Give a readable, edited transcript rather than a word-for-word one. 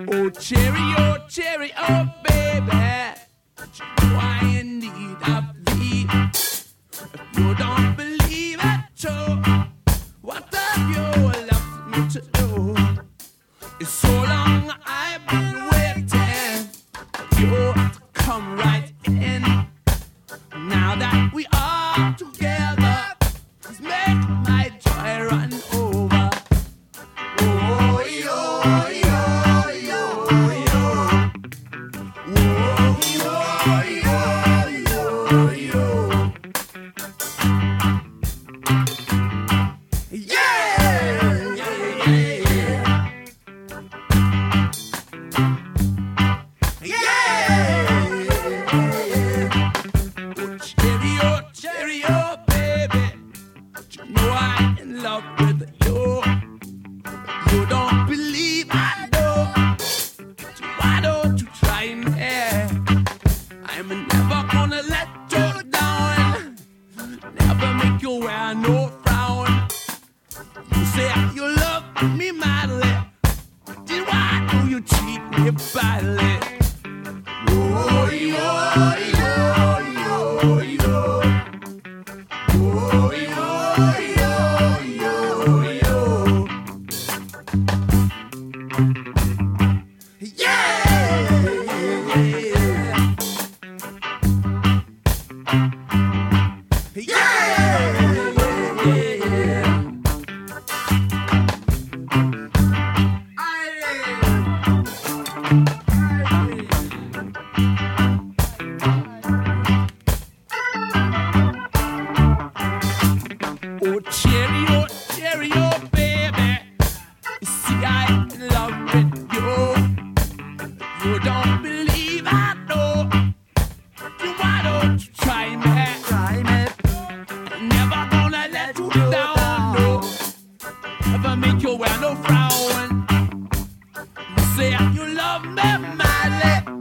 Oh, cherry, oh, baby. You know I in need of thee. If you don't believe it, so what have you left me to do? It's so long I've been waiting for you to come right in. Now that we are together, let's make my joy run over. Oh, yo, yo, yo, yo. Oh, yo, yo, yo, yo. Yeah, yeah, yeah. Cherry, oh, baby. You know I'm in love with you. You don't believe I know. So why don't you try me? I'm never gonna let you down. Never make you wear no frown. You say you love me madly. Then why do you treat me badly? Oh, yo, yo, yo, yo. Oh, yo, yo, yo, yo. Yeah, yeah, yeah, yeah. Oh, cherry, oh, baby. You see, I'm in love with you. You don't believe I know. Then why don't you try me? I'm never gonna let you down, no. Never make you wear no frown. You say you love me madly.